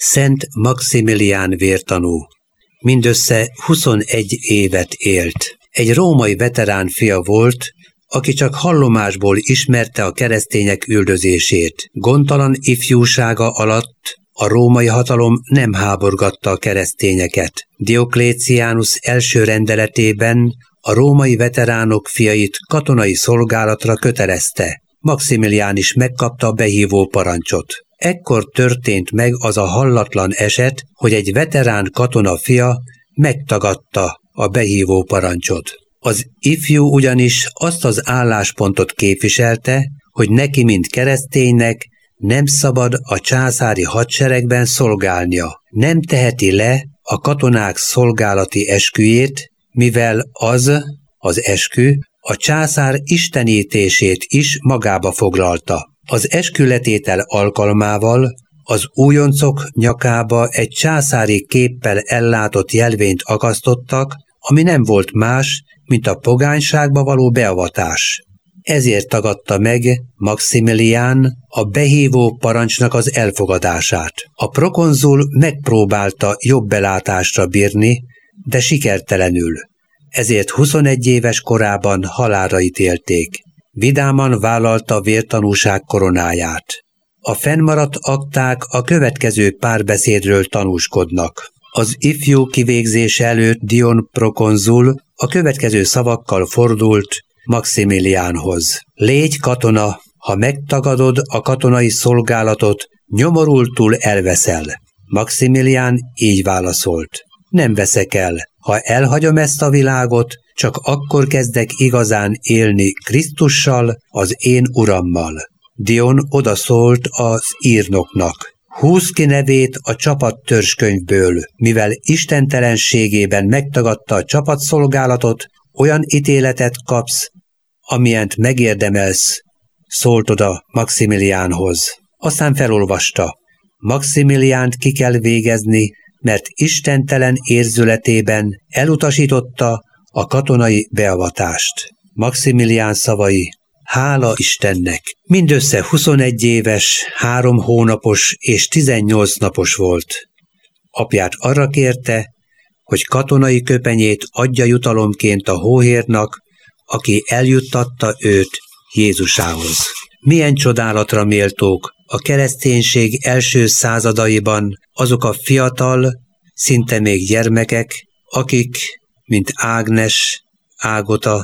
Szent Maximilián vértanú. Mindössze 21 évet élt. Egy római veterán fia volt, aki csak hallomásból ismerte a keresztények üldözését. Gondtalan ifjúsága alatt a római hatalom nem háborgatta a keresztényeket. Dioclécianus első rendeletében a római veteránok fiait katonai szolgálatra kötelezte. Maximilián is megkapta a behívó parancsot. Ekkor történt meg az a hallatlan eset, hogy egy veterán katona fia megtagadta a behívó parancsot. Az ifjú ugyanis azt az álláspontot képviselte, hogy neki, mint kereszténynek, nem szabad a császári hadseregben szolgálnia. Nem teheti le a katonák szolgálati esküjét, mivel az eskü a császár istenítését is magába foglalta. Az eskületétel alkalmával az újoncok nyakába egy császári képpel ellátott jelvényt akasztottak, ami nem volt más, mint a pogányságba való beavatás. Ezért tagadta meg Maximilián a behívó parancsnak az elfogadását. A prokonzul megpróbálta jobb belátásra bírni, de sikertelenül. Ezért 21 éves korában halálra ítélték. Vidáman vállalta a vértanúság koronáját. A fennmaradt akták a következő párbeszédről tanúskodnak. Az ifjú kivégzése előtt Dion prokonzul a következő szavakkal fordult Maximiliánhoz. Légy katona, ha megtagadod a katonai szolgálatot, nyomorultul elveszel. Maximilián így válaszolt. Nem veszek el. Ha elhagyom ezt a világot, csak akkor kezdek igazán élni Krisztussal, az én urammal. Dion odaszólt az írnoknak. Húzz ki nevét a csapat törzskönyvből, mivel istentelenségében megtagadta a csapatszolgálatot, olyan ítéletet kapsz, amilyent megérdemelsz, szólt oda Maximiliánhoz. Aztán felolvasta. Maximiliánt ki kell végezni, mert istentelen érzületében elutasította a katonai beavatást. Maximilián szavai, hála Istennek! Mindössze 21 éves, 3 hónapos és 18 napos volt. Apját arra kérte, hogy katonai köpenyét adja jutalomként a hóhérnak, aki eljuttatta őt Jézusához. Milyen csodálatra méltók a kereszténység első századaiban azok a fiatal, szinte még gyermekek, akik, mint Ágnes, Ágota,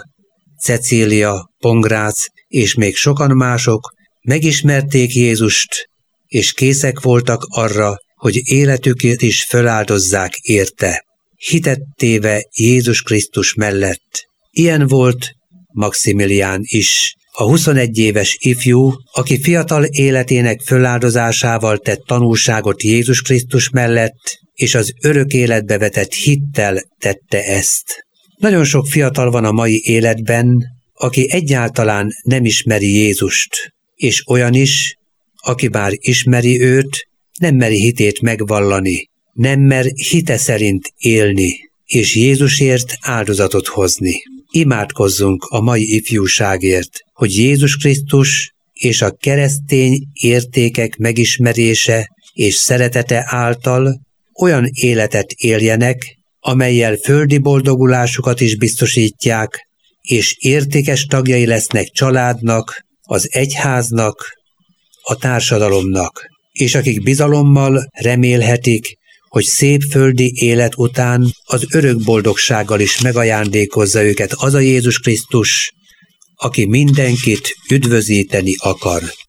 Cecília, Pongrác és még sokan mások megismerték Jézust, és készek voltak arra, hogy életüket is föláldozzák érte, hitet téve Jézus Krisztus mellett. Ilyen volt Maximilián is, a 21 éves ifjú, aki fiatal életének föláldozásával tett tanúságot Jézus Krisztus mellett, és az örök életbe vetett hittel tette ezt. Nagyon sok fiatal van a mai életben, aki egyáltalán nem ismeri Jézust, és olyan is, aki bár ismeri őt, nem meri hitét megvallani, nem mer hite szerint élni, és Jézusért áldozatot hozni. Imádkozzunk a mai ifjúságért, hogy Jézus Krisztus és a keresztény értékek megismerése és szeretete által olyan életet éljenek, amellyel földi boldogulásukat is biztosítják, és értékes tagjai lesznek családnak, az egyháznak, a társadalomnak, és akik bizalommal remélhetik, hogy szép földi élet után az örök boldogsággal is megajándékozza őket az a Jézus Krisztus, aki mindenkit üdvözíteni akar.